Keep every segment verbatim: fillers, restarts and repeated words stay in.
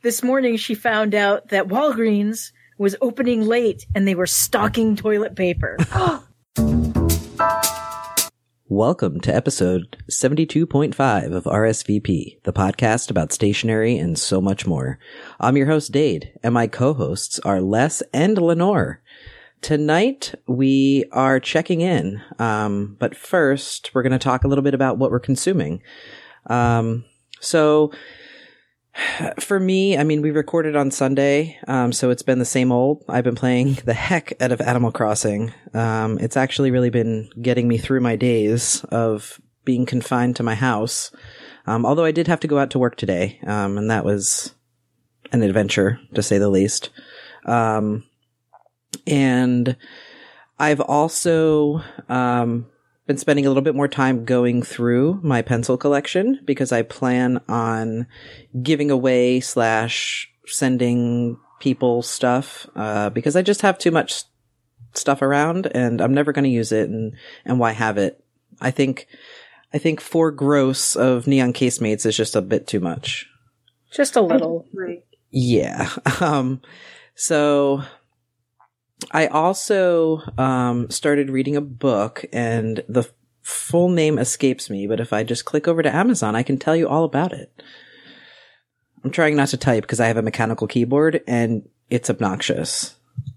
this morning she found out that Walgreens was opening late and they were stocking toilet paper. Welcome to episode seventy-two point five of R S V P, the podcast about stationery and so much more. I'm your host, Dade, and my co-hosts are Les and Lenore. Tonight, we are checking in, um, but first, we're going to talk a little bit about what we're consuming. Um, so, for me, I mean, we recorded on Sunday, um, so it's been the same old. I've been playing the heck out of Animal Crossing. Um, it's actually really been getting me through my days of being confined to my house. Um, although I did have to go out to work today, um, and that was an adventure, to say the least. Um, and I've also, um, been spending a little bit more time going through my pencil collection because I plan on giving away slash sending people stuff, uh, because I just have too much stuff around and I'm never going to use it. And, and why have it? I think, I think four gross of neon casemates is just a bit too much. Just a little. Yeah. Um, so I also um, started reading a book, and the f- full name escapes me, but if I just click over to Amazon, I can tell you all about it. I'm trying not to type because I have a mechanical keyboard, and it's obnoxious.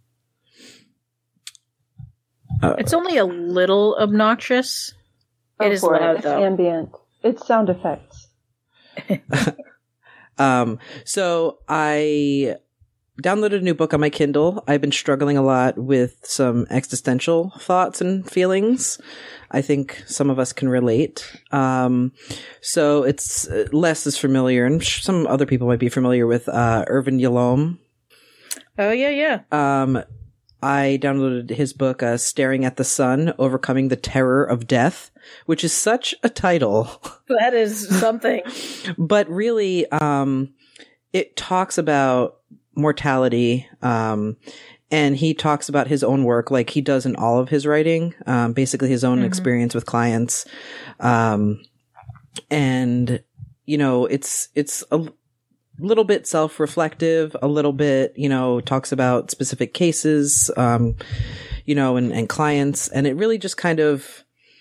Uh, it's only a little obnoxious. Oh, it is boy, loud, it's though. Ambient. It's sound effects. um, so I downloaded a new book on my Kindle. I've been struggling a lot with some existential thoughts and feelings. I think some of us can relate. Um, so it's uh, Les is familiar, and some other people might be familiar with uh, Irvin Yalom. Oh, yeah, yeah. Um, I downloaded his book, uh, Staring at the Sun, Overcoming the Terror of Death, which is such a title. That is something. But really, um, it talks about mortality, um, and he talks about his own work like he does in all of his writing, um, basically his own mm-hmm. experience with clients. Um, and, you know, it's, it's a little bit self-reflective, a little bit, you know, talks about specific cases, um, you know, and, and clients. And it really just kind of,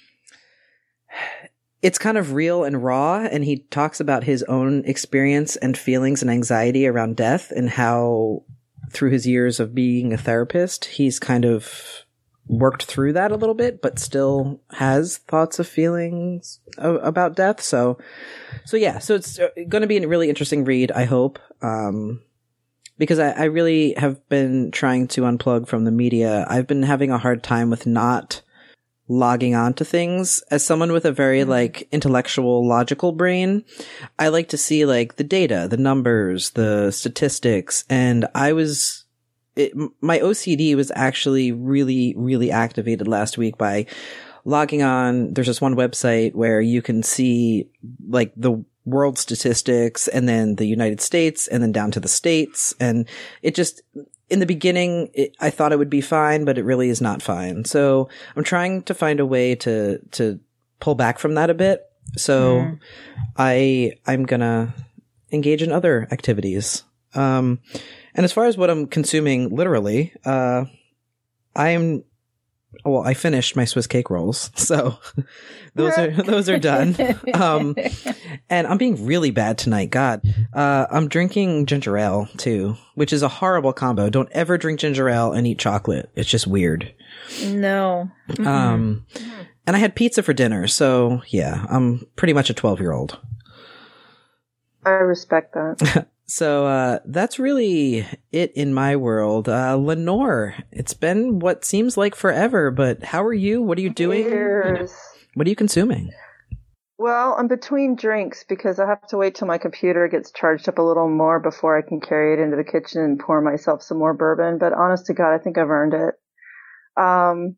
it's kind of real and raw, and he talks about his own experience and feelings and anxiety around death and how through his years of being a therapist, he's kind of worked through that a little bit, but still has thoughts of feelings of, about death. So, so yeah, so it's going to be a really interesting read, I hope, um, because I, I really have been trying to unplug from the media. I've been having a hard time with not logging on to things. As someone with a very mm-hmm. like intellectual, logical brain, I like to see like the data, the numbers, the statistics. And I was, it, my O C D was actually really, really activated last week by logging on. There's this one website where you can see like the world statistics and then the United States and then down to the states. And it just, in the beginning, it, I thought it would be fine, but it really is not fine. So I'm trying to find a way to, to pull back from that a bit. So mm. I, I'm gonna engage in other activities. Um, and as far as what I'm consuming, literally, uh, I'm, well, I finished my Swiss cake rolls, so those are those are done. Um, and I'm being really bad tonight. God, uh, I'm drinking ginger ale too, which is a horrible combo. Don't ever drink ginger ale and eat chocolate. It's just weird. No. Mm-hmm. Um, and I had pizza for dinner, so yeah, I'm pretty much a twelve year old. I respect that. So, uh, that's really it in my world. Uh, Lenore, it's been what seems like forever, but how are you? What are you doing? Years. What are you consuming? Well, I'm between drinks because I have to wait till my computer gets charged up a little more before I can carry it into the kitchen and pour myself some more bourbon. But honest to God, I think I've earned it. Um,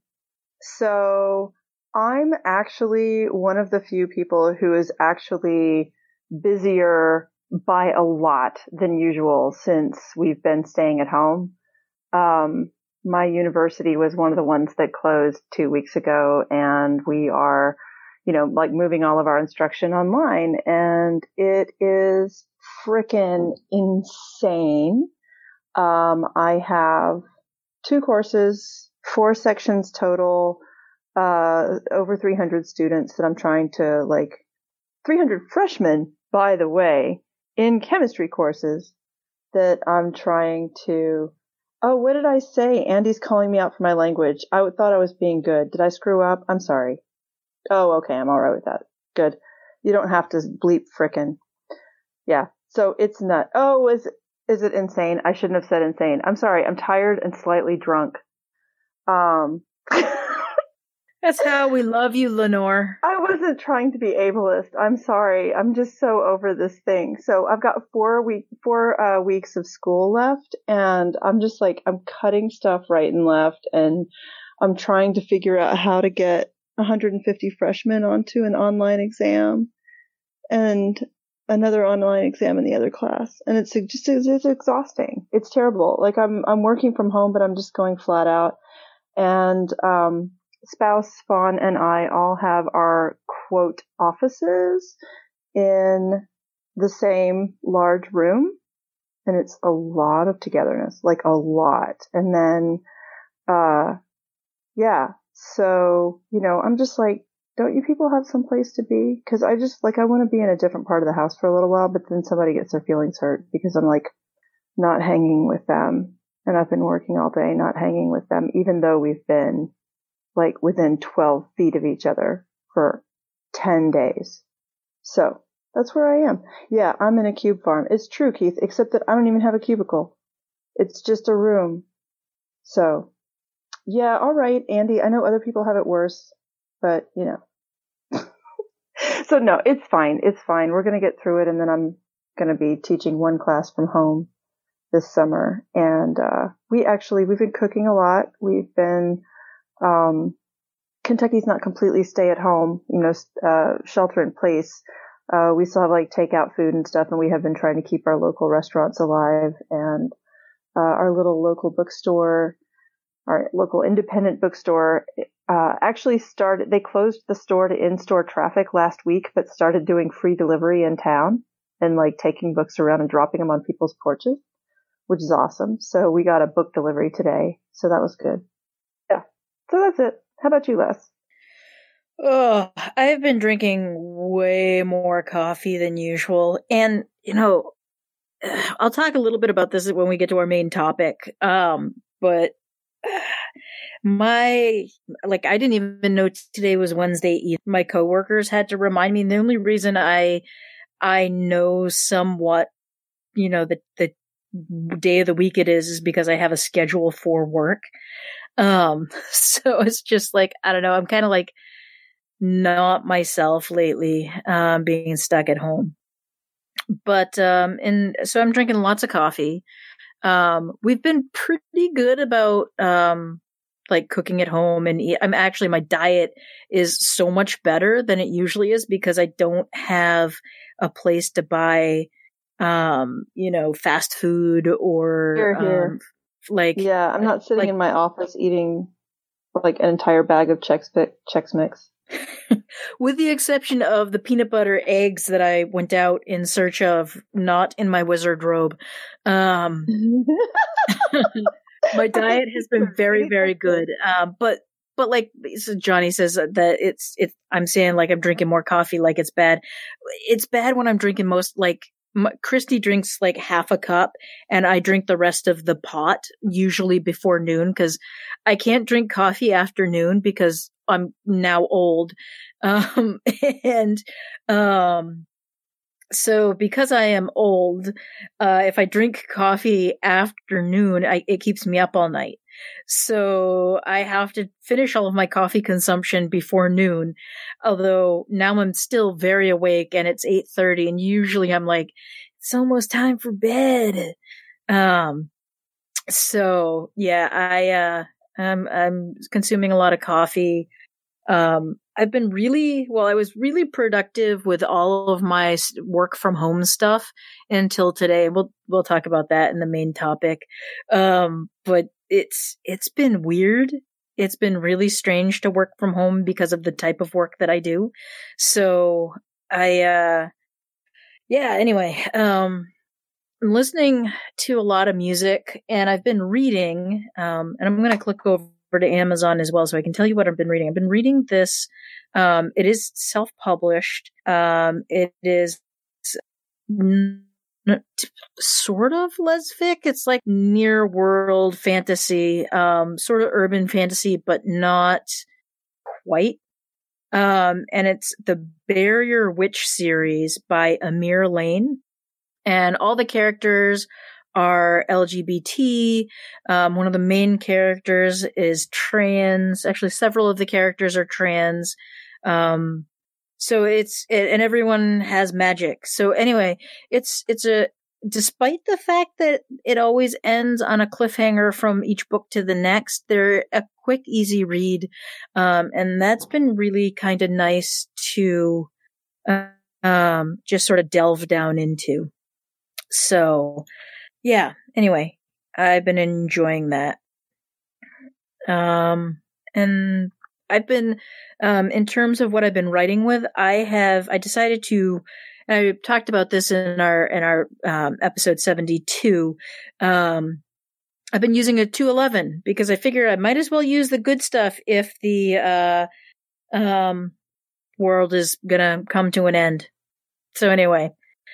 so I'm actually one of the few people who is actually busier by a lot than usual since we've been staying at home. Um, my university was one of the ones that closed two weeks ago, and we are, you know, like moving all of our instruction online, and it is frickin' insane. Um, I have two courses, four sections total, uh, over three hundred students that I'm trying to, like, three hundred freshmen, by the way, in chemistry courses that I'm trying to, oh, what did I say? Andy's calling me out for my language. I thought I was being good. Did I screw up? I'm sorry. Oh, okay. I'm all right with that. Good. You don't have to bleep frickin'. Yeah. So it's not, oh, is, is it insane? I shouldn't have said insane. I'm sorry. I'm tired and slightly drunk. Um, That's how we love you, Lenore. I wasn't trying to be ableist. I'm sorry. I'm just so over this thing. So I've got four week, four uh, weeks of school left, and I'm just like, I'm cutting stuff right and left, and I'm trying to figure out how to get one hundred fifty freshmen onto an online exam and another online exam in the other class. And it's just, it's exhausting. It's terrible. Like I'm, I'm working from home, but I'm just going flat out. And, um, spouse Fawn and I all have our quote offices in the same large room, and it's a lot of togetherness, like a lot. And then, uh, yeah, so, you know, I'm just like, don't you people have some place to be? Cause I just like, I want to be in a different part of the house for a little while, but then somebody gets their feelings hurt because I'm like not hanging with them. And I've been working all day, not hanging with them, even though we've been like within twelve feet of each other for ten days. So that's where I am. Yeah, I'm in a cube farm. It's true, Keith, except that I don't even have a cubicle. It's just a room. So yeah, all right, Andy, I know other people have it worse, but you know. So no, it's fine. It's fine. We're going to get through it. And then I'm going to be teaching one class from home this summer. And, uh, we actually, we've been cooking a lot. We've been, Um, Kentucky's not completely stay at home, you know, uh, shelter in place. Uh, we still have like takeout food and stuff, and we have been trying to keep our local restaurants alive, and, uh, our little local bookstore, our local independent bookstore, uh, actually started, they closed the store to in-store traffic last week, but started doing free delivery in town and like taking books around and dropping them on people's porches, which is awesome. So we got a book delivery today. So that was good. So that's it. How about you, Les? Oh, I've been drinking way more coffee than usual. And, you know, I'll talk a little bit about this when we get to our main topic. Um, but my, like, I didn't even know today was Wednesday either. My coworkers had to remind me. And the only reason I, I know somewhat, you know, the, the day of the week it is, is because I have a schedule for work. Um, so it's just like, I don't know, I'm kind of like not myself lately, um, being stuck at home. But, um, and so I'm drinking lots of coffee. Um, we've been pretty good about, um, like cooking at home, and eat. I'm actually, my diet is so much better than it usually is because I don't have a place to buy, um, you know, fast food or, Here, here. um, like, yeah, I'm not sitting like, in my office eating like an entire bag of Chex, Chex Mix. With the exception of the peanut butter eggs that I went out in search of, not in my wizard robe. Um, my diet has been very, very good. Um, but, but like so Johnny says that it's, it's, I'm saying like I'm drinking more coffee, like it's bad. It's bad when I'm drinking most, like, my, Christy drinks like half a cup and I drink the rest of the pot, usually before noon, because I can't drink coffee after noon because I'm now old. Um, and, um, so because I am old, uh, if I drink coffee after noon, I, it keeps me up all night. So I have to finish all of my coffee consumption before noon. Although now I'm still very awake and it's eight thirty and usually I'm like, it's almost time for bed. Um, so yeah, I, uh, I'm, I'm consuming a lot of coffee. Um, I've been really, well, I was really productive with all of my work from home stuff until today. We'll, we'll talk about that in the main topic. Um, but it's, it's been weird. It's been really strange to work from home because of the type of work that I do. So I, uh, yeah, anyway, um, I'm listening to a lot of music, and I've been reading, um, and I'm going to click over to Amazon as well so I can tell you what I've been reading. I've been reading this. Um, it is self-published. Um, it is n- n- sort of lesfic. It's like near world fantasy, um, sort of urban fantasy, but not quite. Um, and it's the Barrier Witch series by Amir Lane. And all the characters are L G B T. Um, one of the main characters is trans. Actually, several of the characters are trans. Um, so it's, it, and everyone has magic. So anyway, it's, it's a, despite the fact that it always ends on a cliffhanger from each book to the next, they're a quick, easy read. Um, and that's been really kind of nice to, uh, um, just sort of delve down into. So, yeah, anyway, I've been enjoying that. Um, and I've been, um, in terms of what I've been writing with, I have, I decided to, and I talked about this in our, in our, um, episode seventy-two. Um, I've been using a two eleven because I figure I might as well use the good stuff if the, uh, um, world is gonna come to an end. So anyway,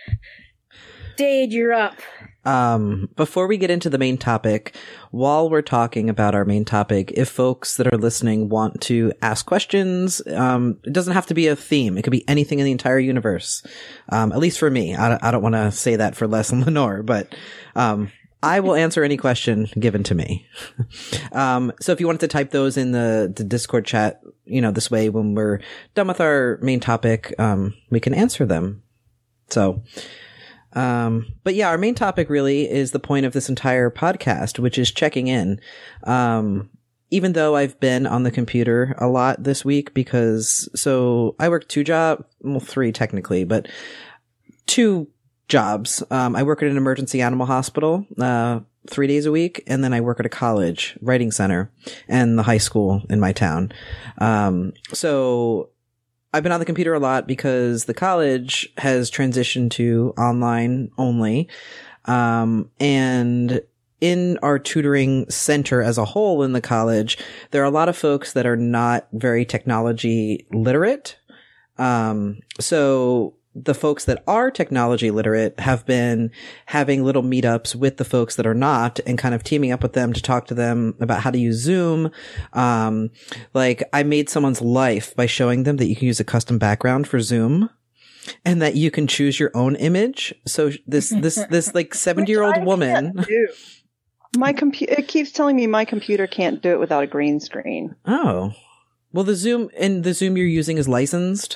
Dade, you're up. Um, before we get into the main topic, while we're talking about our main topic, if folks that are listening want to ask questions, um, it doesn't have to be a theme. It could be anything in the entire universe. Um, at least for me. I, I don't want to say that for Les and Lenore, but, um, I will answer any question given to me. um, so if you wanted to type those in the, the Discord chat, you know, this way when we're done with our main topic, um, we can answer them. So, Um, but yeah, our main topic really is the point of this entire podcast, which is checking in. Um, even though I've been on the computer a lot this week because, so I work two jobs, well, three technically, but two jobs. Um, I work at an emergency animal hospital, uh, three days a week. And then I work at a college writing center and the high school in my town. Um, so I've been on the computer a lot because the college has transitioned to online only. Um, and in our tutoring center as a whole in the college, there are a lot of folks that are not very technology literate. Um, so the folks that are technology literate have been having little meetups with the folks that are not and kind of teaming up with them to talk to them about how to use Zoom. Um, like I made someone's life by showing them that you can use a custom background for Zoom and that you can choose your own image. So this, this, this like seventy year old woman. My computer, it keeps telling me my computer can't do it without a green screen. Oh, well, the Zoom and the Zoom you're using is licensed.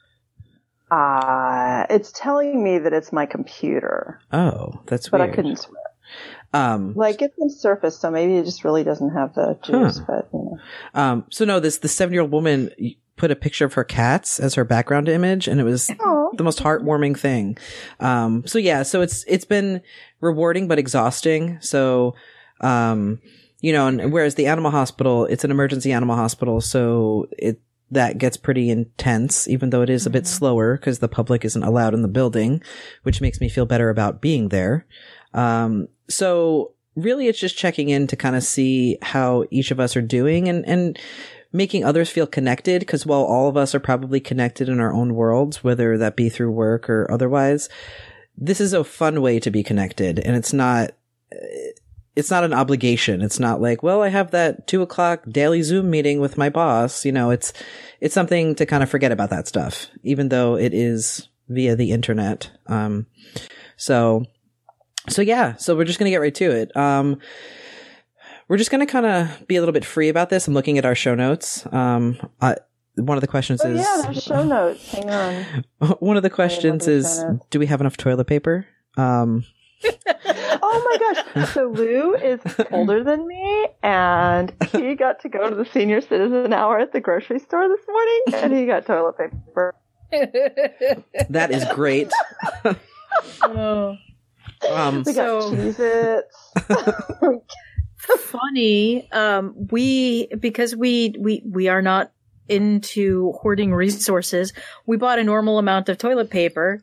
Uh, it's telling me that it's my computer. Oh, that's but weird. But I couldn't swear. Um, like it's on Surface, so maybe it just really doesn't have the juice, huh. but, you know. Um, so no, this, the seven year old woman put a picture of her cats as her background image and it was Aww. the most heartwarming thing. Um, so yeah, so it's, it's been rewarding, but exhausting. So, um, you know, and whereas the animal hospital, it's an emergency animal hospital. So it, that gets pretty intense, even though it is a bit mm-hmm. slower because the public isn't allowed in the building, which makes me feel better about being there. Um, so really it's just checking in to kind of see how each of us are doing and, and making others feel connected. Because while all of us are probably connected in our own worlds, whether that be through work or otherwise, this is a fun way to be connected. And it's not, it's not an obligation. It's not like, well, I have that two o'clock daily Zoom meeting with my boss. You know, it's, it's something to kind of forget about that stuff, even though it is via the internet. Um, so, so yeah, so we're just going to get right to it. Um, we're just going to kind of be a little bit free about this. I'm looking at our show notes. Um, I, one of the questions oh, is, yeah, there's show notes. Hang on. One of the questions is, do we have enough toilet paper? Um, oh my gosh. So Lou is older than me and he got to go to the senior citizen hour at the grocery store this morning and he got toilet paper. That is great. oh. um, we got so Cheez-Its. Funny. Um, we, because we, we, we are not into hoarding resources, we bought a normal amount of toilet paper.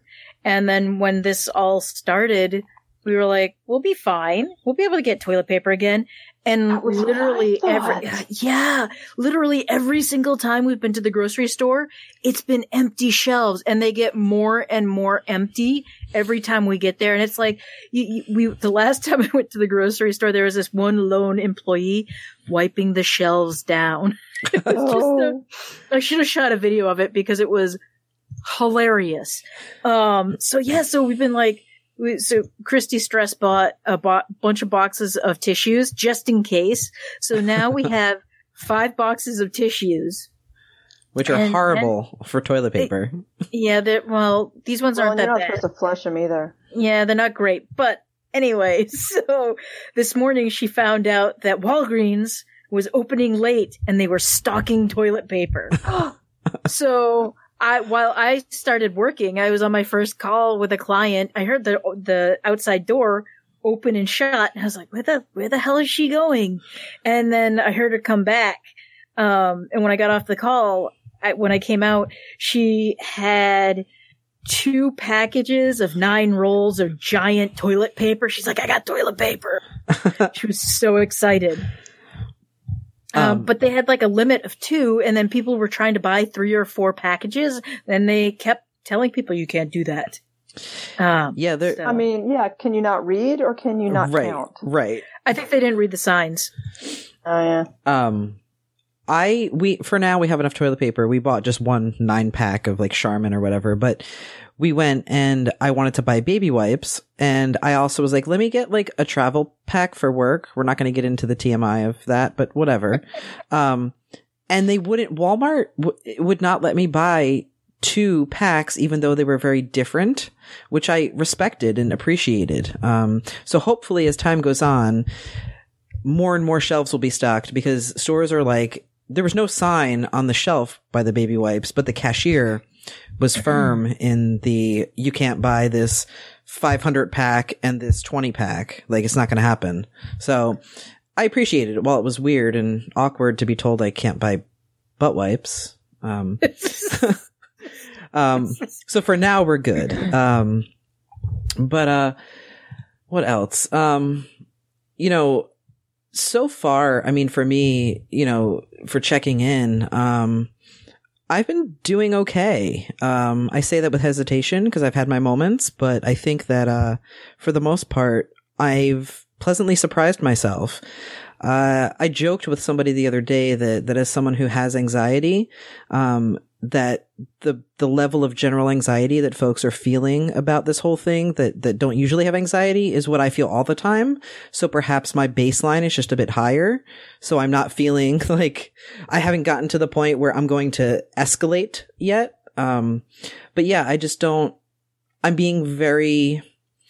And then when this all started, we were like, we'll be fine. We'll be able to get toilet paper again. And literally every, yeah, literally every single time we've been to the grocery store, it's been empty shelves, and they get more and more empty every time we get there. And it's like, you, you, we, the last time I went to the grocery store, there was this one lone employee wiping the shelves down. It was Oh. just a, I should have shot a video of it because it was hilarious. Um, so yeah, so we've been like, we, so Christy Stress bought a bo- bunch of boxes of tissues just in case. So now we have five boxes of tissues. Which are And- horrible for toilet paper. Yeah, they're, well, these ones Well, aren't and you're that not bad. supposed to flush them either. Yeah, they're not great. But anyway, so this morning she found out that Walgreens was opening late and they were stocking toilet paper. So I, while I started working, I was on my first call with a client. I heard the the outside door open and shut, and I was like, "Where the where the hell is she going?" And then I heard her come back. Um, and when I got off the call, I, when I came out, she had two packages of nine rolls of giant toilet paper. She's like, "I got toilet paper." She was so excited. Um, Um, but they had like a limit of two, and then people were trying to buy three or four packages, and they kept telling people you can't do that. Um, Yeah, they're- so- I mean, yeah, can you not read or can you not right, count? right. I think they didn't read the signs. Oh, yeah. Um, I we for now we have enough toilet paper. We bought just one nine pack of like Charmin or whatever, but we went and I wanted to buy baby wipes, and I also was like, let me get like a travel pack for work. We're not going to get into the T M I of that, but whatever. um, and they wouldn't. Walmart w- would not let me buy two packs, even though they were very different, which I respected and appreciated. Um, so hopefully, as time goes on, more and more shelves will be stocked, because stores are like, there was no sign on the shelf by the baby wipes, but the cashier was firm in the, you can't buy this five hundred pack and this twenty pack. Like, it's not going to happen. So I appreciated it. While it was weird and awkward to be told I can't buy butt wipes. Um, um, so for now we're good. Um, but, uh, what else? Um, you know, so far, I mean, for me, you know, for checking in, um, I've been doing okay. Um, I say that with hesitation because I've had my moments, but I think that, uh, for the most part, I've pleasantly surprised myself. Uh, I joked with somebody the other day that, that as someone who has anxiety, um, that the, the level of general anxiety that folks are feeling about this whole thing that, that don't usually have anxiety is what I feel all the time. So perhaps my baseline is just a bit higher. So I'm not feeling like I haven't gotten to the point where I'm going to escalate yet. Um, but yeah, I just don't, I'm being very,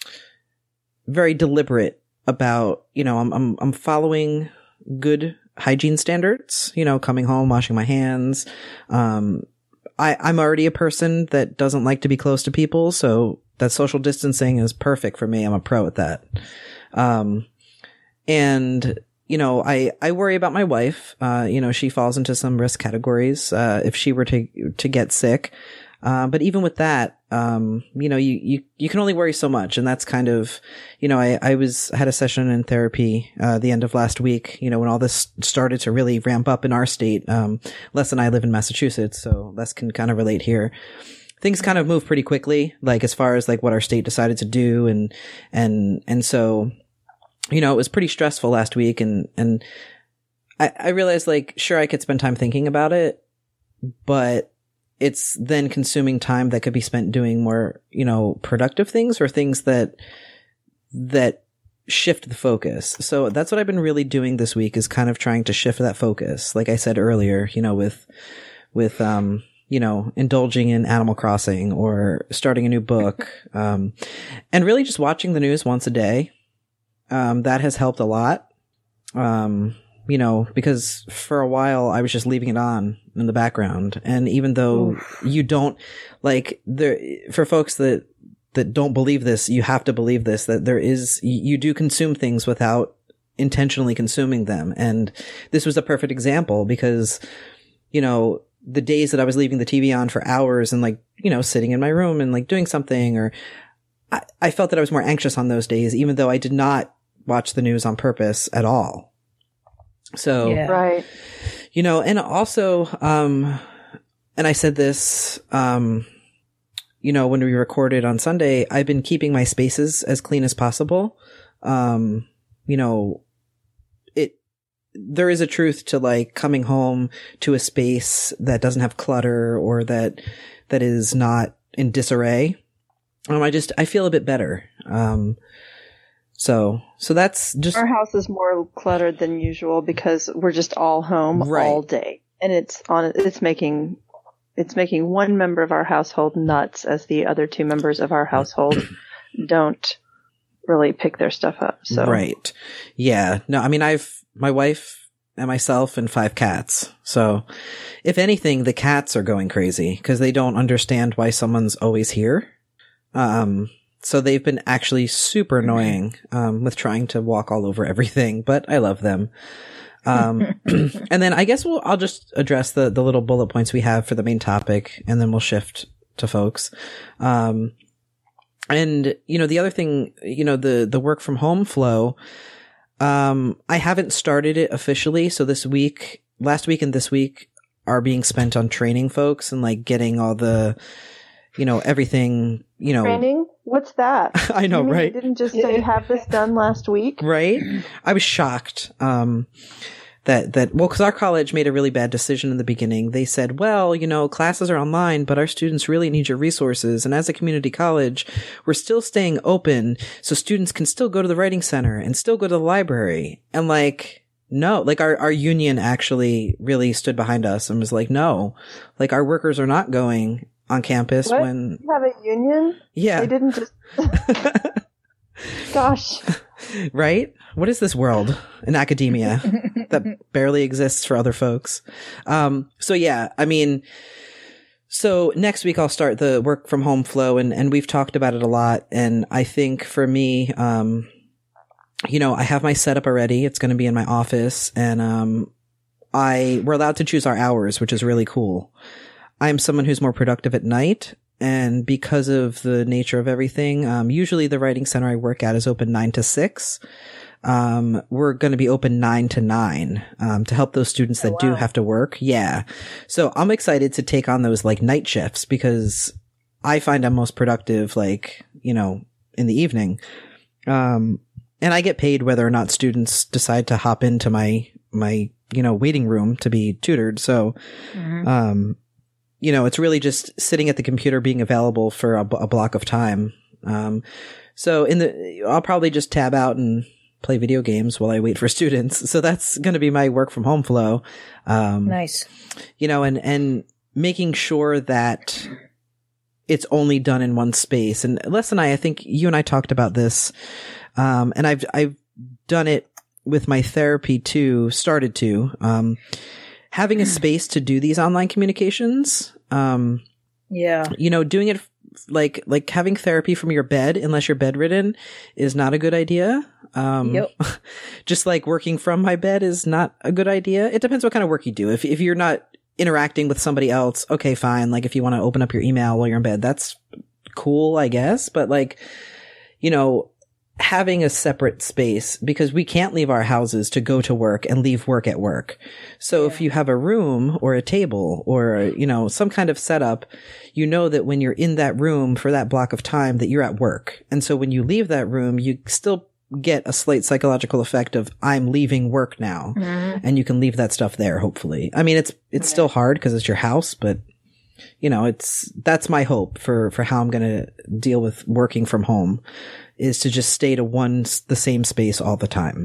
very deliberate about, you know, I'm, I'm, I'm following good hygiene standards, you know, coming home, washing my hands. Um, I, I'm already a person that doesn't like to be close to people. So that social distancing is perfect for me. I'm a pro at that. Um, and, you know, I, I worry about my wife. Uh, you know, she falls into some risk categories, uh, if she were to, to get sick. Uh, but even with that, um, you know, you, you, you can only worry so much. And that's kind of, you know, I, I was, had a session in therapy, uh, the end of last week, you know, when all this started to really ramp up in our state. Um, Les and I live in Massachusetts, so Les can kind of relate here. Things kind of move pretty quickly, like as far as like what our state decided to do. And, and, and so, you know, it was pretty stressful last week. And, and I, I realized like, sure, I could spend time thinking about it, but it's then consuming time that could be spent doing more, you know, productive things or things that, that shift the focus. So that's what I've been really doing this week, is kind of trying to shift that focus. Like I said earlier, you know, with, with, um, you know, indulging in Animal Crossing or starting a new book, um, and really just watching the news once a day. Um, that has helped a lot. Um, you know, because for a while I was just leaving it on in the background. And even though Oof. you don't like there, for folks that, that don't believe this, you have to believe this, that there is, you do consume things without intentionally consuming them. And this was a perfect example because, you know, the days that I was leaving the T V on for hours and like, you know, sitting in my room and like doing something, or I, I felt that I was more anxious on those days, even though I did not watch the news on purpose at all. So, Yeah. Right. you know, and also, um, and I said this, um, you know, when we recorded on Sunday, I've been keeping my spaces as clean as possible. Um, you know, it, there is a truth to like coming home to a space that doesn't have clutter or that, that is not in disarray. Um, I just, I feel a bit better. Um, so, so that's just. Our house is more cluttered than usual because we're just all home Right. all day. And it's on, it's making, it's making one member of our household nuts as the other two members of our household don't really pick their stuff up. So. Right. Yeah. No, I mean, I've, my wife and myself and five cats. So if anything, the cats are going crazy because they don't understand why someone's always here. Um, so they've been actually super annoying, um, with trying to walk all over everything, but I love them. Um, and then I guess we'll, I'll just address the, the little bullet points we have for the main topic, and then we'll shift to folks. Um, and, you know, the other thing, you know, the, the work from home flow, um, I haven't started it officially. So this week, last week and this week are being spent on training folks and like getting all the, you know, everything, you know. Training? What's that? I know, you mean right? You didn't just say have this done last week? Right? I was shocked. Um, that, that, well, cause our college made a really bad decision in the beginning. They said, well, you know, classes are online, but our students really need your resources. And as a community college, we're still staying open so students can still go to the writing center and still go to the library. And like, no, like our, our union actually really stood behind us and was like, no, like our workers are not going on campus What? when You have a union? yeah They didn't just gosh. Right? What is this world in academia that barely exists for other folks? Um so yeah, I mean, so next week I'll start the work from home flow, and and we've talked about it a lot, and I think for me, um you know, I have my setup already. It's going to be in my office, and um I we're allowed to choose our hours, which is really cool. I'm someone who's more productive at night, and because of the nature of everything, um, usually the writing center I work at is open nine to six. Um, we're going to be open nine to nine, um, to help those students that Oh, wow. do have to work. Yeah. So I'm excited to take on those like night shifts because I find I'm most productive, like, you know, in the evening. Um, and I get paid whether or not students decide to hop into my, my, you know, waiting room to be tutored. So, Mhm. um, you know, it's really just sitting at the computer, being available for a, a block of time. Um, so in the, I'll probably just tab out and play video games while I wait for students. So that's going to be my work from home flow. Um, Nice. you know, and, and making sure that it's only done in one space. And Les and I, I think you and I talked about this. Um, and I've, I've done it with my therapy too, started to, um, having a space to do these online communications, um, Yeah. you know, doing it f- like, like having therapy from your bed, unless you're bedridden, is not a good idea. Um, Yep. just like working from my bed is not a good idea. It depends what kind of work you do. If, if you're not interacting with somebody else, okay, fine. Like if you want to open up your email while you're in bed, that's cool, I guess. But like, you know, having a separate space, because we can't leave our houses to go to work and leave work at work. So if you have a room or a table or, you know, some kind of setup, you know that when you're in that room for that block of time that you're at work. And so when you leave that room, you still get a slight psychological effect of I'm leaving work now, Mhm. and you can leave that stuff there. Hopefully. I mean, it's, it's still hard because it's your house, but you know, it's, that's my hope for, for how I'm going to deal with working from home, is to just stay to one, the same space all the time.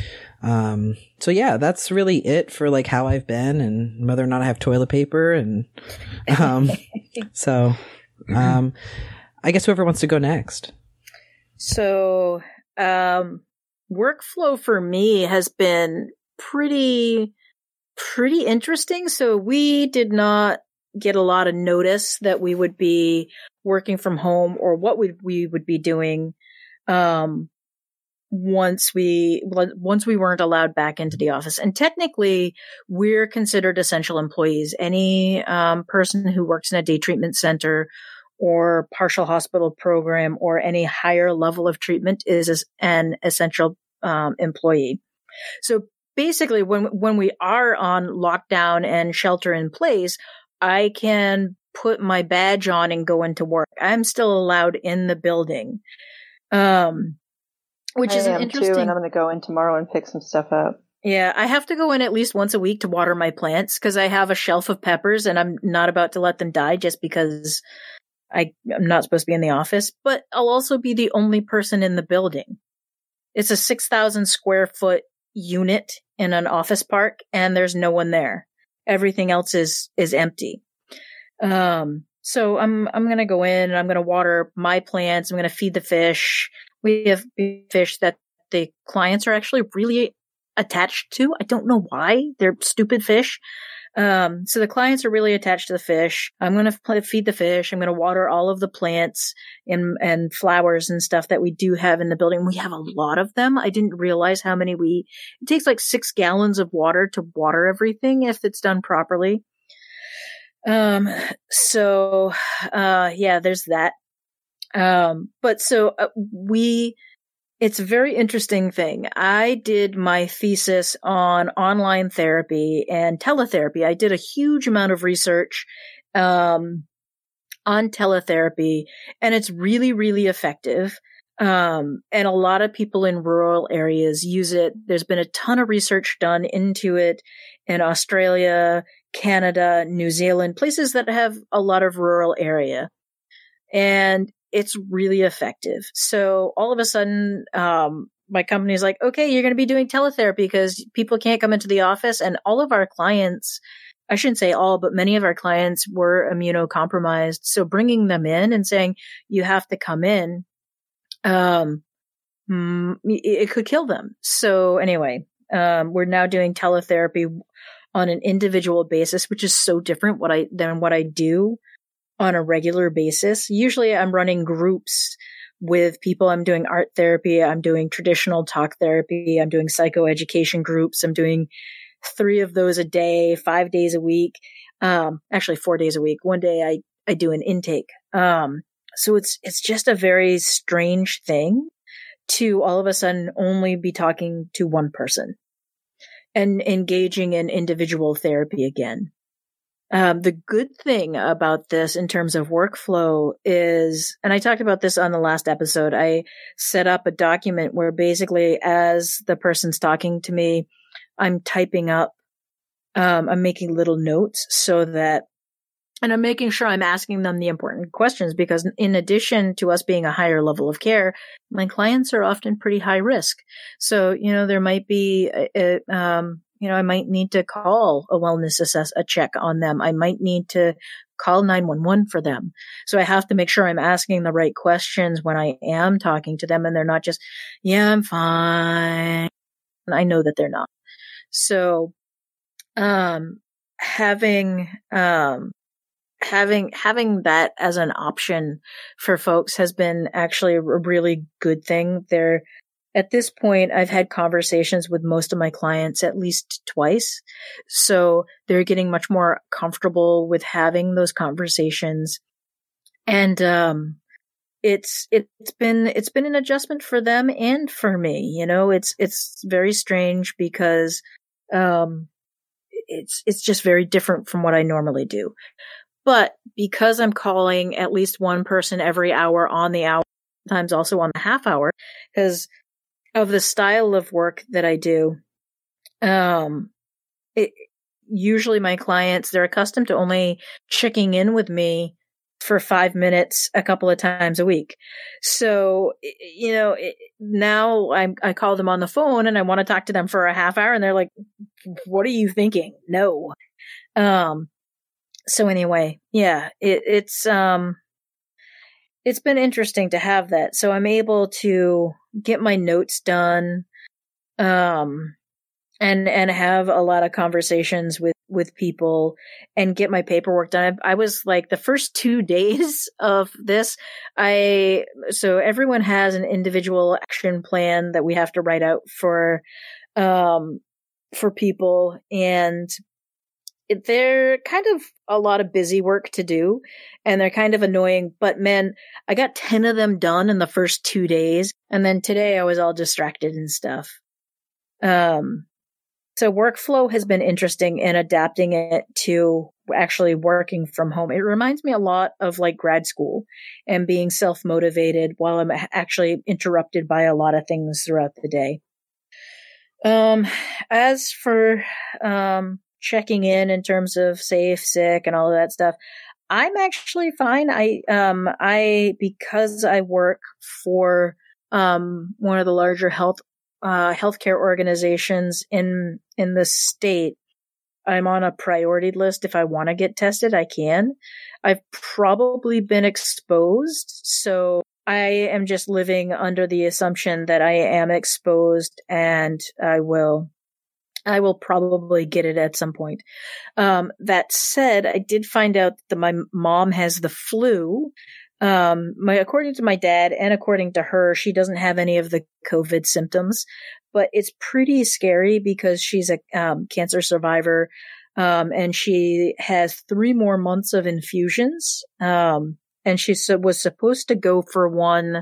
Um, so yeah, that's really it for like how I've been and whether or not I have toilet paper. And, um, so, um, I guess whoever wants to go next. So, um, workflow for me has been pretty, pretty interesting. So we did not get a lot of notice that we would be working from home or what we, we would be doing. Um, once we once we weren't allowed back into the office. And technically, we're considered essential employees. Any um, person who works in a day treatment center or partial hospital program or any higher level of treatment is an essential um, employee. So basically, when when we are on lockdown and shelter in place, I can put my badge on and go into work. I'm still allowed in the building. Um, which I is an am interesting. too, and I'm going to go in tomorrow and pick some stuff up. Yeah, I have to go in at least once a week to water my plants because I have a shelf of peppers and I'm not about to let them die just because I, I'm not supposed to be in the office. But I'll also be the only person in the building. It's a six thousand square foot unit in an office park, and there's no one there. Everything else is is empty. Um, so I'm I'm gonna go in and I'm gonna water my plants. I'm gonna feed the fish. We have fish that the clients are actually really attached to. I don't know why. They're stupid fish. Um, so the clients are really attached to the fish. I'm going to feed the fish. I'm going to water all of the plants and, and flowers and stuff that we do have in the building. We have a lot of them. I didn't realize how many we, it takes like six gallons of water to water everything if it's done properly. Um, so, uh, yeah, there's that. Um, but so uh, we, it's a very interesting thing. I did my thesis on online therapy and teletherapy. I did a huge amount of research, um, on teletherapy, and it's really, really effective. Um, and a lot of people in rural areas use it. There's been a ton of research done into it in Australia, Canada, New Zealand, places that have a lot of rural area. And it's really effective. So all of a sudden, um, my company's like, okay, you're going to be doing teletherapy because people can't come into the office. And all of our clients, I shouldn't say all, but many of our clients were immunocompromised. So bringing them in and saying, you have to come in, um, it could kill them. So anyway, um, we're now doing teletherapy on an individual basis, which is so different what I, than what I do on a regular basis. Usually I'm running groups with people. I'm doing art therapy. I'm doing traditional talk therapy. I'm doing psychoeducation groups. I'm doing three of those a day, five days a week. Um, actually four days a week. One day I, I do an intake. Um, so it's, it's just a very strange thing to all of a sudden only be talking to one person and engaging in individual therapy again. Um, the good thing about this in terms of workflow is, and I talked about this on the last episode, I set up a document where basically as the person's talking to me, I'm typing up, um, I'm making little notes so that, and I'm making sure I'm asking them the important questions because in addition to us being a higher level of care, my clients are often pretty high risk. So, you know, there might be, a, a, um, You know, I might need to call a wellness assess, a check on them. I might need to call nine one one for them. So I have to make sure I'm asking the right questions when I am talking to them and they're not just, yeah, I'm fine. And I know that they're not. So, um, having, um, having, having that as an option for folks has been actually a really good thing. They're, At this point, I've had conversations with most of my clients at least twice. So they're getting much more comfortable with having those conversations. And, um, it's, it's been, it's been an adjustment for them and for me. You know, it's, it's very strange because, um, it's, it's just very different from what I normally do. But because I'm calling at least one person every hour on the hour, sometimes also on the half hour, because of the style of work that I do, um, it, usually my clients, they're accustomed to only checking in with me for five minutes a couple of times a week. So, you know, it, now I, I call them on the phone and I want to talk to them for a half hour and they're like, what are you thinking? No. Um, so anyway, yeah, it, it's, um, it's been interesting to have that. So I'm able to get my notes done. Um, and and have a lot of conversations with with people and get my paperwork done. I, I was like the first two days of this, I so everyone has an individual action plan that we have to write out for um for people, and it, they're kind of a lot of busy work to do, and they're kind of annoying, but man, I got ten of them done in the first two days, and then today I was all distracted and stuff. Um So workflow has been interesting in adapting it to actually working from home. It reminds me a lot of like grad school and being self-motivated while I'm actually interrupted by a lot of things throughout the day. Um, as for um, checking in in terms of safe, sick, and all of that stuff, I'm actually fine. I um I because I work for um one of the larger health uh healthcare organizations in in the state, I'm on a priority list. If I want to get tested, I can. I've probably been exposed, so I am just living under the assumption that I am exposed, and I will I will probably get it at some point. Um, that said, I did find out that my mom has the flu. Um, my, according to my dad and according to her, she doesn't have any of the COVID symptoms, but it's pretty scary because she's a um, cancer survivor. Um, and she has three more months of infusions. Um, and she so, was supposed to go for one,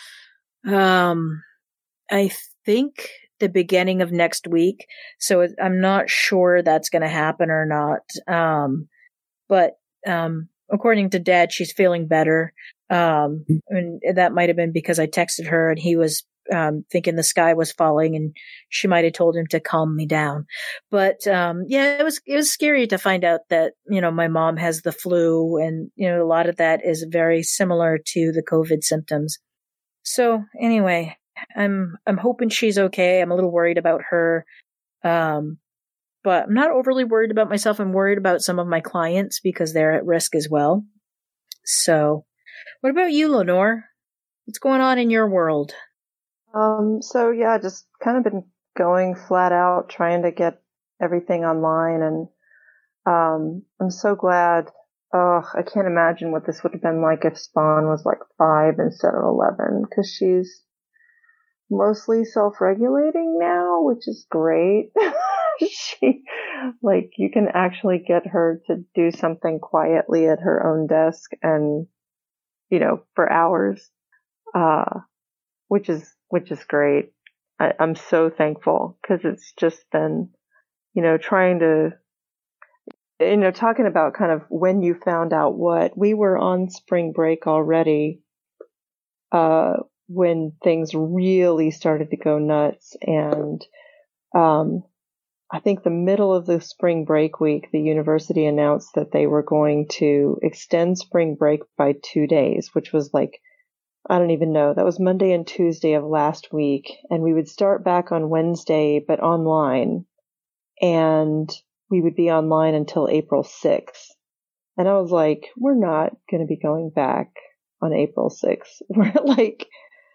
um, I think the beginning of next week. So I'm not sure that's going to happen or not. Um, but, um, according to Dad, she's feeling better. Um, and that might have been because I texted her and he was, um, thinking the sky was falling, and she might have told him to calm me down. But, um, yeah, it was, it was scary to find out that, you know, my mom has the flu, and, you know, a lot of that is very similar to the COVID symptoms. So anyway, I'm, I'm hoping she's okay. I'm a little worried about her. Um, but I'm not overly worried about myself. I'm worried about some of my clients because they're at risk as well. So what about you, Lenore? What's going on in your world? Um, so yeah, just kind of been going flat out, trying to get everything online. And, um, I'm so glad. Oh, I can't imagine what this would have been like if Spawn was like five instead of eleven, because she's mostly self-regulating now, which is great. She, like, you can actually get her to do something quietly at her own desk and, you know, for hours, uh, which is, which is great. I, I'm so thankful, because it's just been, you know, trying to, you know, talking about kind of when you found out what. We were on spring break already, uh, when things really started to go nuts. And, um, I think the middle of the spring break week, the university announced that they were going to extend spring break by two days, which was like, I don't even know. That was Monday and Tuesday of last week. And we would start back on Wednesday, but online. And we would be online until April sixth. And I was like, we're not going to be going back on April sixth. We're like,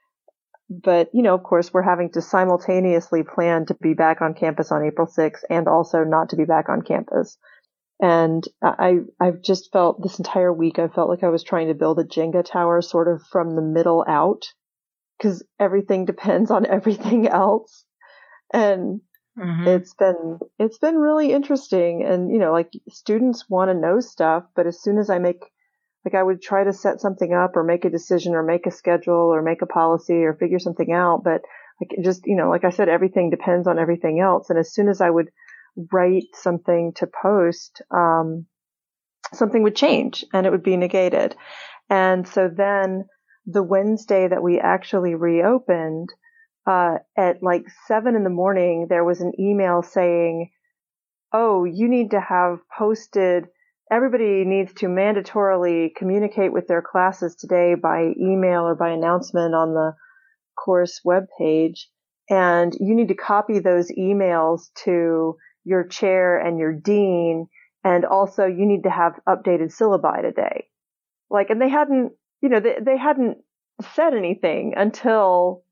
but, you know, of course, we're having to simultaneously plan to be back on campus on April sixth and also not to be back on campus. And I, I've just felt this entire week, I felt like I was trying to build a Jenga tower sort of from the middle out, because everything depends on everything else. And mm-hmm. it's been, it's been really interesting. And, you know, like, students want to know stuff, but as soon as I make, like, I would try to set something up or make a decision or make a schedule or make a policy or figure something out. But like, just, you know, like I said, everything depends on everything else. And as soon as I would write something to post, um, something would change and it would be negated. And so then the Wednesday that we actually reopened, uh, at like seven in the morning, there was an email saying, oh, you need to have posted, everybody needs to mandatorily communicate with their classes today by email or by announcement on the course webpage. And you need to copy those emails to your chair and your dean. And also you need to have updated syllabi today. Like, and they hadn't, you know, they, they hadn't said anything until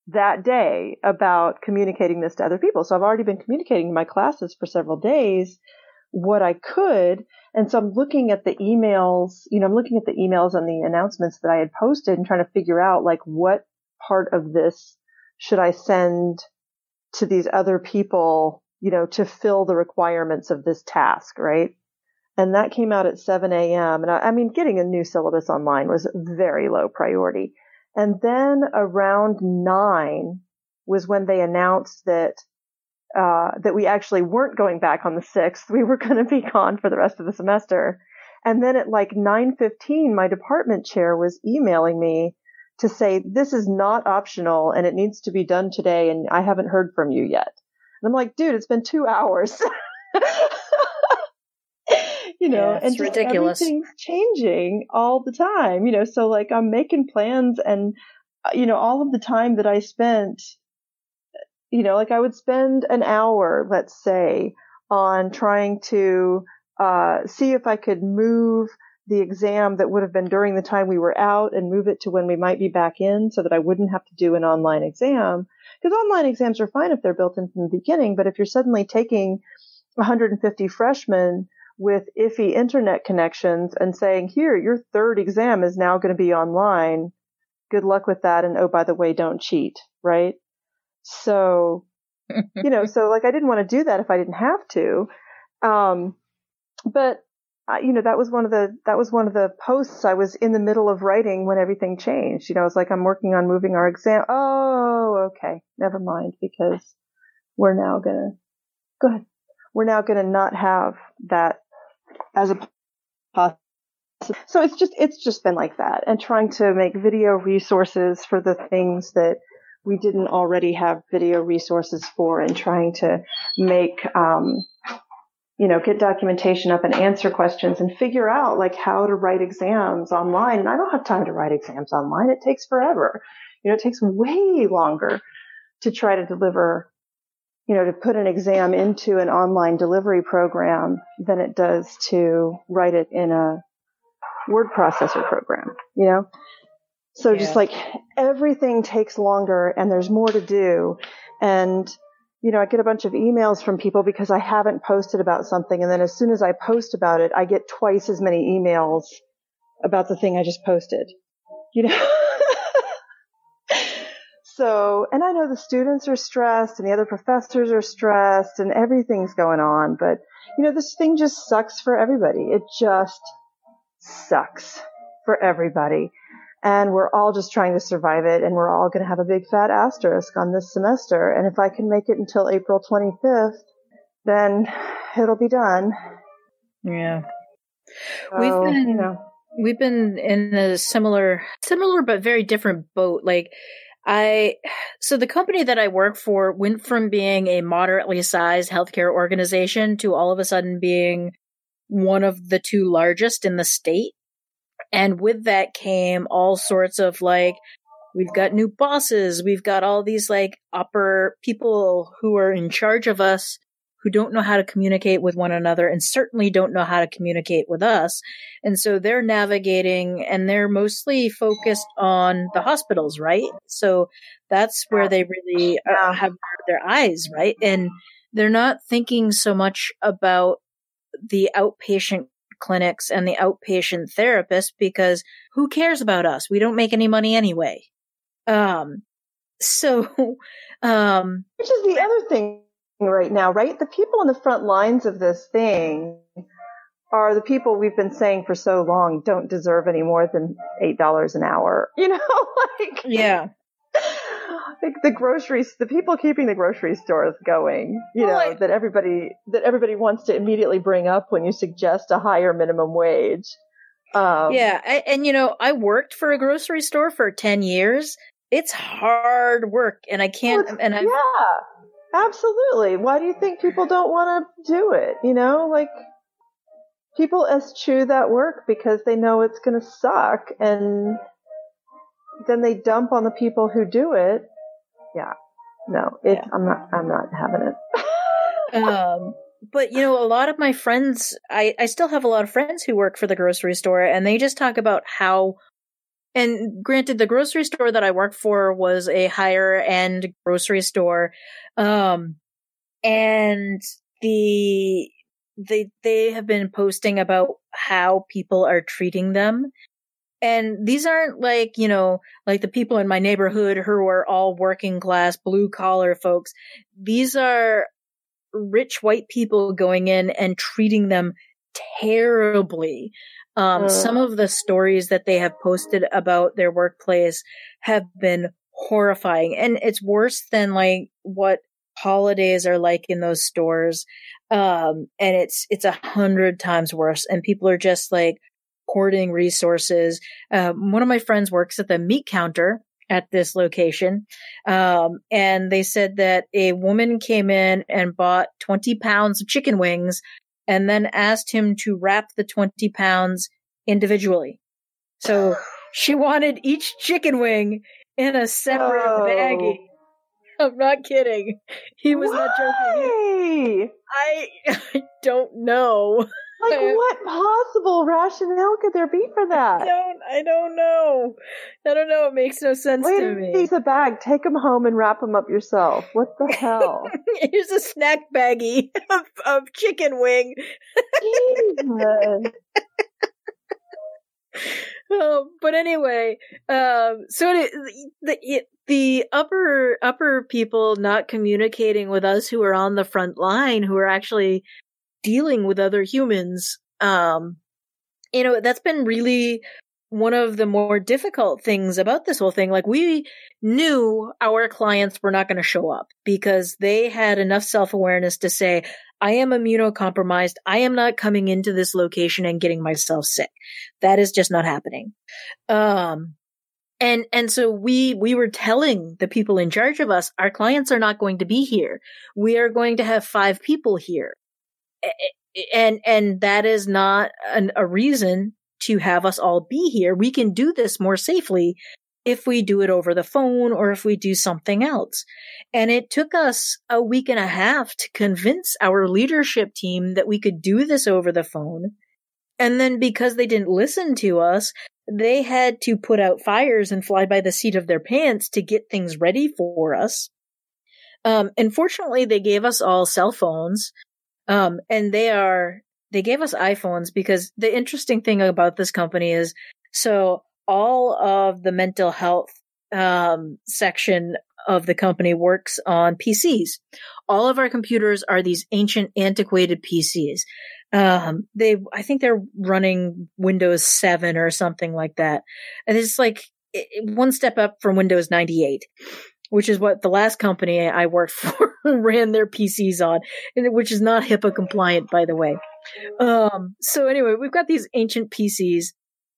that day about communicating this to other people. So I've already been communicating in my classes for several days what I could. And so I'm looking at the emails, you know, I'm looking at the emails and the announcements that I had posted and trying to figure out like what part of this should I send to these other people, you know, to fill the requirements of this task, right? And that came out at seven a.m. And I, I mean, getting a new syllabus online was very low priority. And then around nine was when they announced that uh that we actually weren't going back on the sixth. We were going to be gone for the rest of the semester. And then at like nine fifteen, my department chair was emailing me to say, this is not optional and it needs to be done today. And I haven't heard from you yet. And I'm like, dude, it's been two hours. You know, yeah, and just ridiculous. Everything's changing all the time, you know, so like I'm making plans and, you know, all of the time that I spent, you know, like I would spend an hour, let's say, on trying to uh see if I could move the exam that would have been during the time we were out and move it to when we might be back in so that I wouldn't have to do an online exam. Because online exams are fine if they're built in from the beginning, but if you're suddenly taking one hundred fifty freshmen with iffy internet connections and saying, here, your third exam is now going to be online. Good luck with that. And oh, by the way, don't cheat, right? So, you know, so like I didn't want to do that if I didn't have to. Um, but, uh, you know, that was one of the, that was one of the posts I was in the middle of writing when everything changed. You know, I was like, I'm working on moving our exam. Oh, okay. Never mind, because we're now going to, go ahead. We're now going to not have that as a possibility. So it's just, it's just been like that, and trying to make video resources for the things that we didn't already have video resources for, and trying to make, um, you know, get documentation up and answer questions and figure out like how to write exams online. And I don't have time to write exams online. It takes forever. You know, it takes way longer to try to deliver, you know, to put an exam into an online delivery program than it does to write it in a word processor program, you know? So yeah. Just like everything takes longer and there's more to do. And, you know, I get a bunch of emails from people because I haven't posted about something. And then as soon as I post about it, I get twice as many emails about the thing I just posted, you know? So, and I know the students are stressed and the other professors are stressed and everything's going on, but you know, this thing just sucks for everybody. It just sucks for everybody. And we're all just trying to survive it, and we're all going to have a big fat asterisk on this semester. And if I can make it until April twenty-fifth, then it'll be done. Yeah. So, we've been, you know, we've been in a similar, similar but very different boat. Like, I, so the company that I work for went from being a moderately sized healthcare organization to all of a sudden being one of the two largest in the state. And with that came all sorts of like, we've got new bosses. We've got all these like upper people who are in charge of us who don't know how to communicate with one another and certainly don't know how to communicate with us. And so they're navigating, and they're mostly focused on the hospitals, right? So that's where they really uh, have their eyes, right? And they're not thinking so much about the outpatient clinics and the outpatient therapists, because who cares about us? We don't make any money anyway. Um, so, um, which is the other thing right now, right? The people on the front lines of this thing are the people we've been saying for so long don't deserve any more than eight dollars an hour. You know, like, yeah. Like the groceries, the people keeping the grocery stores going, you know, well, I, that everybody, that everybody wants to immediately bring up when you suggest a higher minimum wage. Um, yeah. I, and you know, I worked for a grocery store for ten years. It's hard work, and I can't, well, and I yeah, absolutely. Why do you think people don't want to do it? You know, like people eschew that work because they know it's going to suck, and then they dump on the people who do it. Yeah, no, it, yeah. I'm not, I'm not having it. um, but you know, a lot of my friends, I, I still have a lot of friends who work for the grocery store, and they just talk about how and granted, the grocery store that I worked for was a higher end grocery store. Um, and the, they, they have been posting about how people are treating them. And these aren't like, you know, like the people in my neighborhood who are all working class, blue collar folks. These are rich white people going in and treating them terribly. Um, uh. Some of the stories that they have posted about their workplace have been horrifying. And it's worse than like what holidays are like in those stores. Um, and it's, it's a hundred times worse. And people are just like, hoarding resources. Um, one of my friends works at the meat counter at this location. Um, and they said that a woman came in and bought twenty pounds of chicken wings and then asked him to wrap the twenty pounds individually. So she wanted each chicken wing in a separate oh. baggie. I'm not kidding. He was Why? not joking. I, I don't know. Like, what possible rationale could there be for that? I don't, I don't know. I don't know. It makes no sense Wait, to me. Take the bag, take them home and wrap them up yourself. What the hell? Here's a snack baggie of, of chicken wing. Jesus. Um, but anyway, um, so it, the, it, the upper, upper people not communicating with us who are on the front line, who are actually dealing with other humans, um, you know, that's been really one of the more difficult things about this whole thing. Like, we knew our clients were not going to show up because they had enough self-awareness to say, I am immunocompromised. I am not coming into this location and getting myself sick. That is just not happening. Um, and, and so we, we were telling the people in charge of us, our clients are not going to be here. We are going to have five people here. And, and that is not an, a reason to have us all be here. We can do this more safely if we do it over the phone or if we do something else. And it took us a week and a half to convince our leadership team that we could do this over the phone. And then because they didn't listen to us, they had to put out fires and fly by the seat of their pants to get things ready for us. Um, and fortunately, they gave us all cell phones. Um, and they are, they gave us iPhones because the interesting thing about this company is, so all of the mental health, um, section of the company works on P Cs. All of our computers are these ancient, antiquated P Cs. Um, they, I think they're running Windows seven or something like that. And it's like it, one step up from Windows ninety-eight. Which is what the last company I worked for ran their P Cs on, and which is not HIPAA compliant, by the way. Um, so anyway, we've got these ancient P Cs,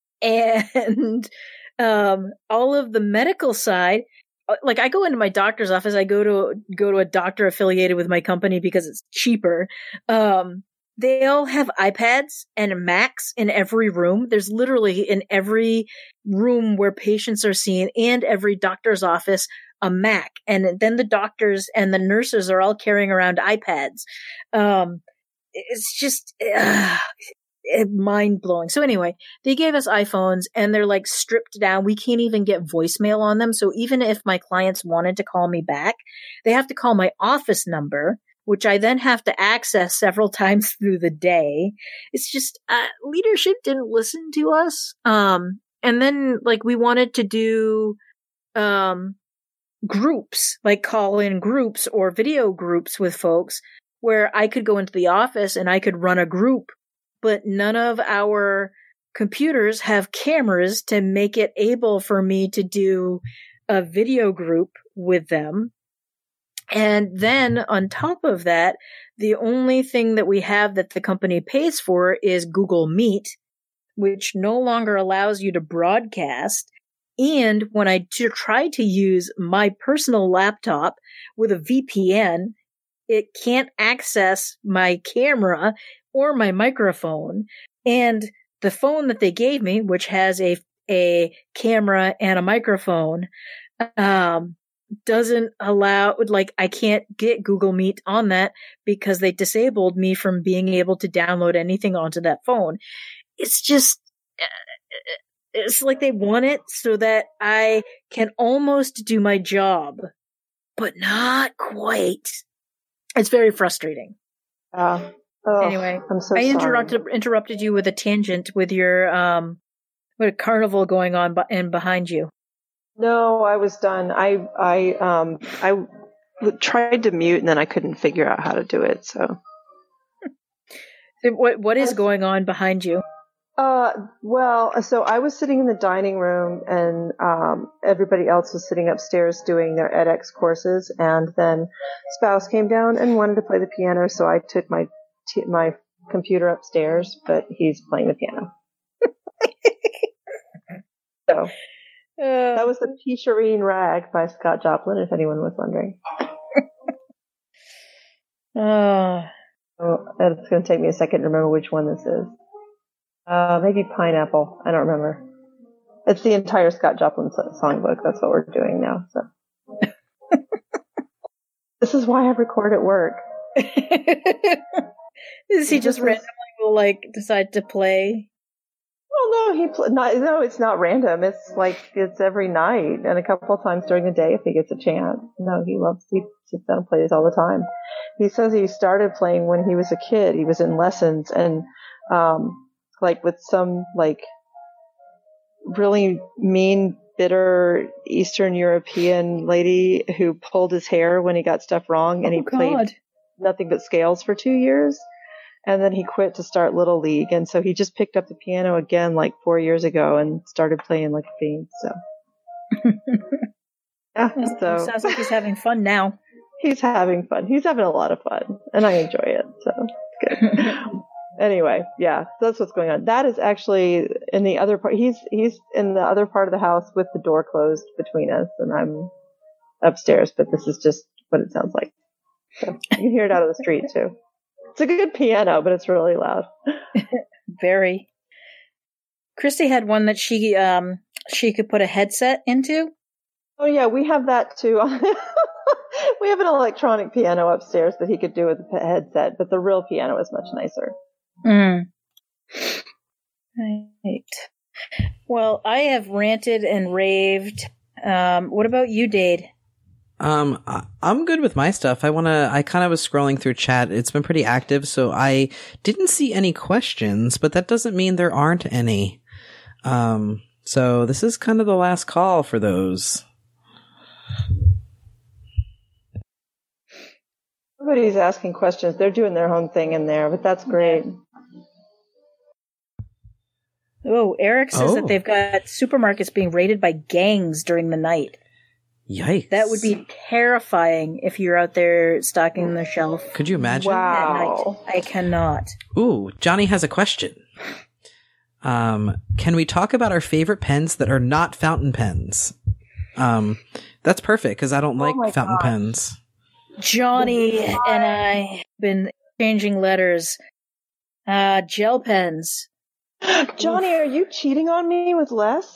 and um, all of the medical side. Like, I go into my doctor's office, I go to go to a doctor affiliated with my company because it's cheaper. Um, they all have iPads and Macs in every room. There's literally in every room where patients are seen and every doctor's office a Mac. And then the doctors and the nurses are all carrying around iPads. Um, it's just uh, mind blowing. So anyway, they gave us iPhones and they're like stripped down. We can't even get voicemail on them. So even if my clients wanted to call me back, they have to call my office number, which I then have to access several times through the day. It's just, uh, leadership didn't listen to us. Um, and then like we wanted to do, um, groups, like call in groups or video groups with folks where I could go into the office and I could run a group, but none of our computers have cameras to make it able for me to do a video group with them. And then on top of that, the only thing that we have that the company pays for is Google Meet, which no longer allows you to broadcast. And when I t- try to use my personal laptop with a V P N, it can't access my camera or my microphone. And the phone that they gave me, which has a a camera and a microphone, um, doesn't allow, like, I can't get Google Meet on that because they disabled me from being able to download anything onto that phone. It's just, it's like they want it so that I can almost do my job, but not quite. It's very frustrating. Uh, oh, anyway, I'm so I sorry. interrupted interrupted you with a tangent with your um, with a carnival going on b- and behind you. No, I was done. I I um I w- tried to mute and then I couldn't figure out how to do it. So, So what what is going on behind you? uh, well, so I was sitting in the dining room and um everybody else was sitting upstairs doing their edX courses, and then spouse came down and wanted to play the piano, so I took my t- my computer upstairs, but he's playing the piano. So. Uh, That was the P-Shireen Rag by Scott Joplin, if anyone was wondering. uh, Oh, it's going to take me a second to remember which one this is. Uh, maybe Pineapple. I don't remember. It's the entire Scott Joplin songbook. That's what we're doing now. So this is why I record at work. Is he just This is- randomly will like decide to play? Well, no, he pl- not, no, it's not random. It's like it's every night and a couple of times during the day if he gets a chance. No, he loves he sits down and plays all the time. He says he started playing when he was a kid. He was in lessons and um like with some like really mean, bitter Eastern European lady who pulled his hair when he got stuff wrong, and Oh, he played God. nothing but scales for two years. And then he quit to start Little League. And so he just picked up the piano again like four years ago and started playing like a fiend. So, yeah, so Sounds like he's having fun now. he's having fun. He's having a lot of fun. And I enjoy it. So, it's good. Anyway, yeah, that's what's going on. That is actually in the other part. He's, he's in the other part of the house with the door closed between us. And I'm upstairs, but this is just what it sounds like. So you can hear it out of the street too. It's a good piano, but it's really loud. Very. Christy had one that she um she could put a headset into. Oh yeah, we have that too. We have an electronic piano upstairs that he could do with a headset, but the real piano is much nicer. Mm. Right. Well, I have ranted and raved. Um, what about you, Dade? Um, I- I'm good with my stuff. I want to, I kind of was scrolling through chat. It's been pretty active, so I didn't see any questions, but that doesn't mean there aren't any. Um, so this is kind of the last call for those. Everybody's asking questions. They're doing their own thing in there, but that's great. Oh, Eric says Oh. that they've got supermarkets being raided by gangs during the night. Yikes. That would be terrifying if you're out there stocking the shelf Could you imagine? at Wow. night. I cannot. Ooh, Johnny has a question. Um, can we talk about our favorite pens that are not fountain pens? Um, that's perfect because I don't like my fountain gosh. pens. Johnny and I have been exchanging letters. Uh, gel pens. Johnny, are you cheating on me with Les?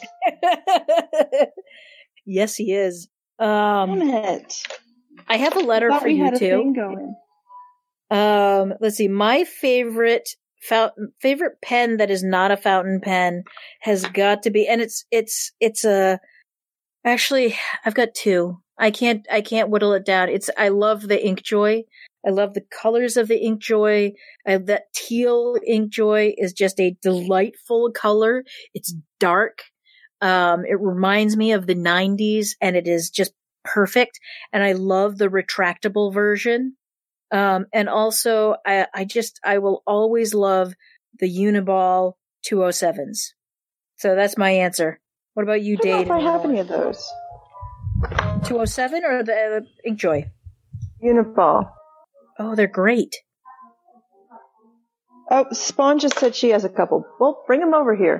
Yes, he is. Um, it. I have a letter for you too. going. Um, let's see. My favorite fountain, favorite pen that is not a fountain pen has got to be, and it's it's it's a. Actually, I've got two. I can't I can't whittle it down. It's I love the Inkjoy. I love the colors of the Inkjoy. I, that teal Inkjoy is just a delightful color. It's dark. Um, it reminds me of the nineties, and it is just perfect. And I love the retractable version. Um, and also, I, I just, I will always love the Uniball two oh sevens. So that's my answer. What about you, I don't know Dade? if I have any of those. two oh seven or the uh, Inkjoy? Uniball. Oh, they're great. Oh, Spawn just said she has a couple. Well, bring them over here.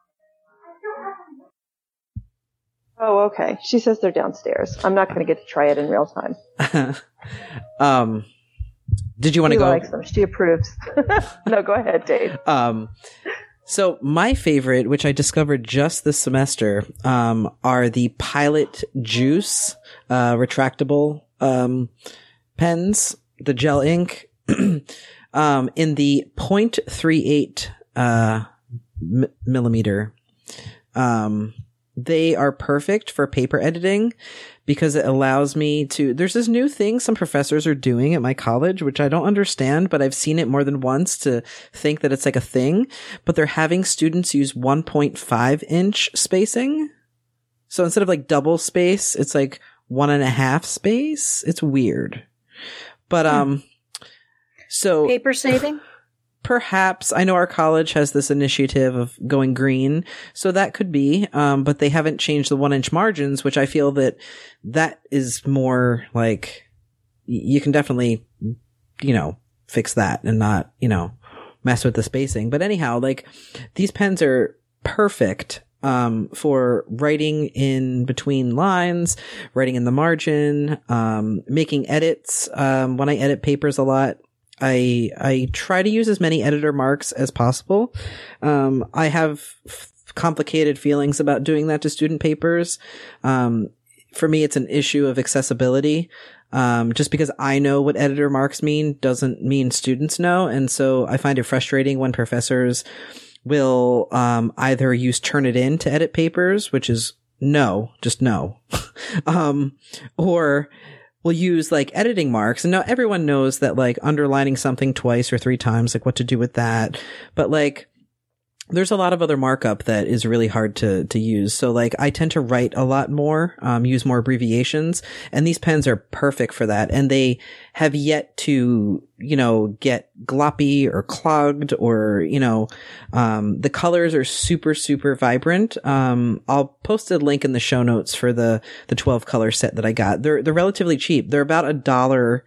Oh, okay. She says they're downstairs. I'm not going to get to try it in real time. um, did you want to She go? likes them. She approves. No, go ahead, Dave. Um, so my favorite, which I discovered just this semester, um, are the Pilot Juice, uh, retractable, um, pens, the gel ink, um, in the point three eight, uh, m- millimeter. Um, they are perfect for paper editing because it allows me to, there's this new thing some professors are doing at my college, which I don't understand, but I've seen it more than once to think that it's like a thing, but they're having students use one point five inch spacing. So instead of like double space, it's like one and a half space. It's weird. But, um, so Paper saving? perhaps, I know our college has this initiative of going green, so that could be, um, but they haven't changed the one inch margins, which I feel that that is more like, you can definitely, you know, fix that and not, you know, mess with the spacing. But anyhow, like, these pens are perfect, um, for writing in between lines, writing in the margin, um, making edits. Um, when I edit papers a lot, I, I try to use as many editor marks as possible. Um, I have f- complicated feelings about doing that to student papers. Um, for me, it's an issue of accessibility. Um, just because I know what editor marks mean doesn't mean students know. And so I find it frustrating when professors will, um, either use Turnitin to edit papers, which is no, just no. um, or, we'll use like editing marks. And now everyone knows that like underlining something twice or three times, like what to do with that. But like, there's a lot of other markup that is really hard to, to use. So like, I tend to write a lot more, um, use more abbreviations, and these pens are perfect for that. And they have yet to, you know, get gloppy or clogged or, you know, um, the colors are super, super vibrant. Um, I'll post a link in the show notes for the, the twelve color set that I got. They're, they're relatively cheap. They're about a dollar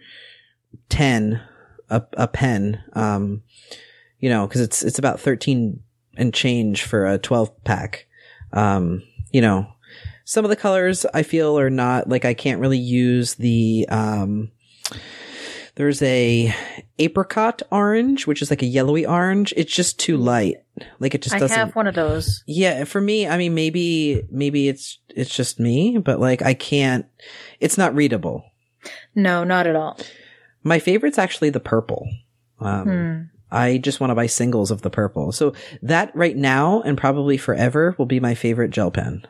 ten a, a pen. Um, you know, cause it's, it's about thirteen and change for a twelve pack. Um, you know, some of the colors I feel are not, like, I can't really use the, um, there's a apricot orange, which is like a yellowy orange. It's just too light. Like, it just I doesn't. have one of those. Yeah. For me, I mean, maybe, maybe it's, it's just me, but like, I can't, it's not readable. No, not at all. My favorite's actually the purple. Um, Hmm. I just want to buy singles of the purple. So that right now and probably forever will be my favorite gel pen.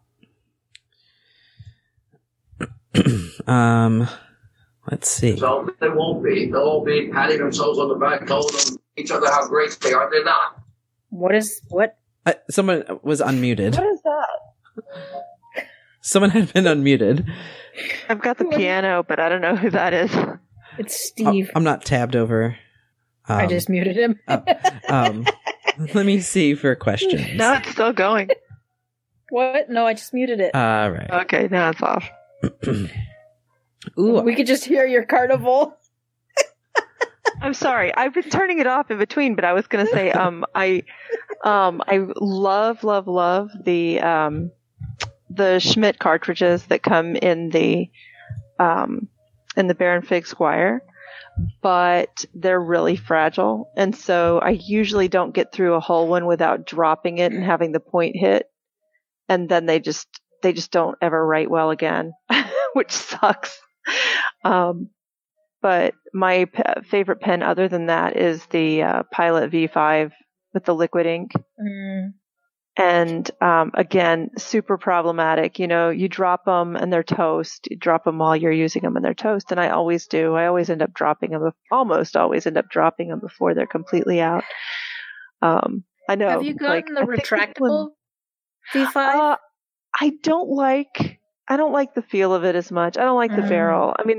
um, let's see. So they won't be. They'll all be patting themselves on the back, telling them each other how great they are. They're not. What is, what? Uh, someone was unmuted. What is that? Someone had been unmuted. I've got the piano, but I don't know who that is. It's Steve. Oh, I'm not tabbed over. Um, I just muted him. uh, um, let me see for questions. No, it's still going. What? No, I just muted it. All right. Okay, now it's off. Ooh, We could just hear your carnival. I'm sorry. I've been turning it off in between, but I was going to say, um, I, um, I love, love, love the, um, the Schmidt cartridges that come in the, um, in the Baron Fig Squire, but they're really fragile. And so I usually don't get through a whole one without dropping it and having the point hit. And then they just, they just don't ever write well again, which sucks. Um, but my p- favorite pen other than that is the uh, Pilot V five with the liquid ink. Mm. And um, again, super problematic. You know, you drop them and they're toast. You drop them while you're using them and they're toast. And I always do. I always end up dropping them. Almost always end up dropping them before they're completely out. Um, I know. Have you gotten like, the I think retractable V five? Uh, I don't like. I don't like the feel of it as much. I don't like the Mm. barrel. I mean,